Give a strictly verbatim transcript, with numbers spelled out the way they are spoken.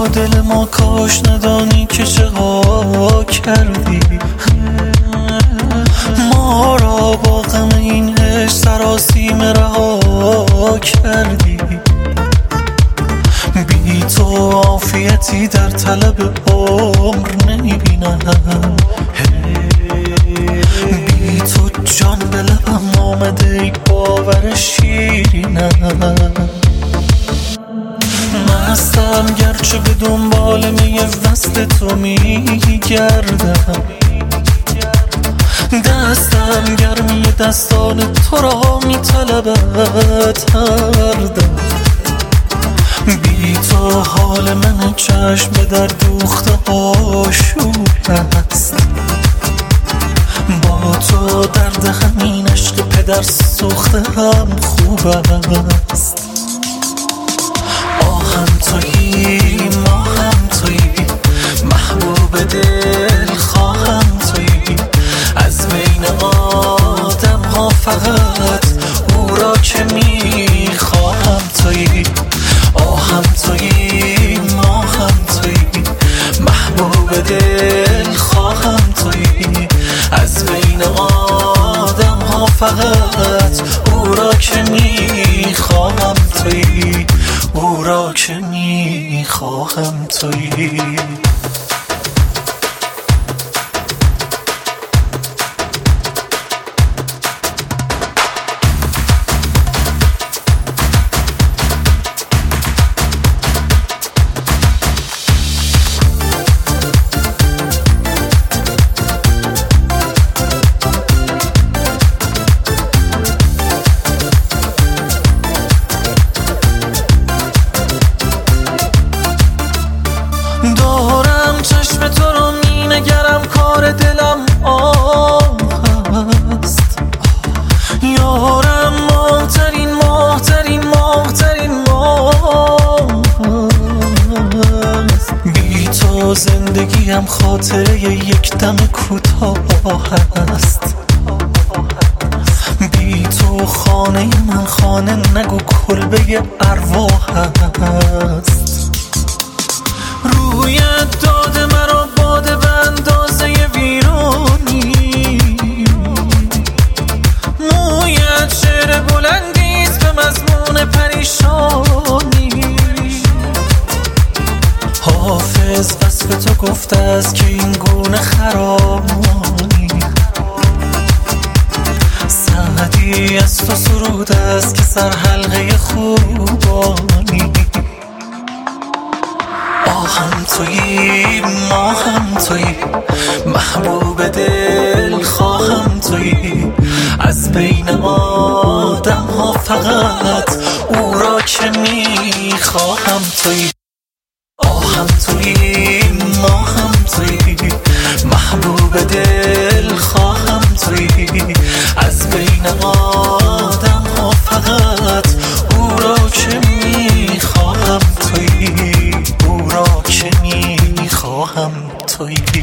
با دل ما کاش ندانی که چقدر کردی ما را با غم این عشق سراسیمه رها کردی. بی تو عافیتی در طلب عمر نمیبینم، بی تو جان به لبم آمده ای باور شیرینم. مستم گرچه به دنبال می وصل تو میگردم، دستم گرمی دستان تو را میطلبد هر دم. بی تو حال من چشم در دوخته آشوب است، با تو درد همین عشق پدر سوخته هم خوب است. آهم تویی ماهم تویی محبوب دل خواهم تویی، از بین آدم ها فقط او را که میخواهم تویی. آهم تویی ماهم تویی محبوب دل خواهم تویی، از بین آدم ها فقط او را که میخواهم تویی، او را که میخواهم تویی. دارم چشم تو رو می نگرم کار دلم آه است، یارم ماهترین ماهترین ماهترین ماه است. بی تو زندگیم خاطره یک دم کوتاه است، بی تو خانه من خانه نگو کلبه ارواح است. رویت داده مرا باده به اندازه ویرانی، مویت شعر بلندیست به مضمون پریشانی. حافظ وصف تو گفته است که این گونه خرامی، سعدی از تو سرود است که سر حلقه خوبانی. آهم تویی ماهم تویی محبوب دل خواهم تویی، از بین آدم ها فقط او را که میخواهم تویی. آهم تویی ماهم تویی محبوب دل خواهم تویی، از بین آدم ها فقط او را که میخواهم تویی، او را که میخواهم تویی.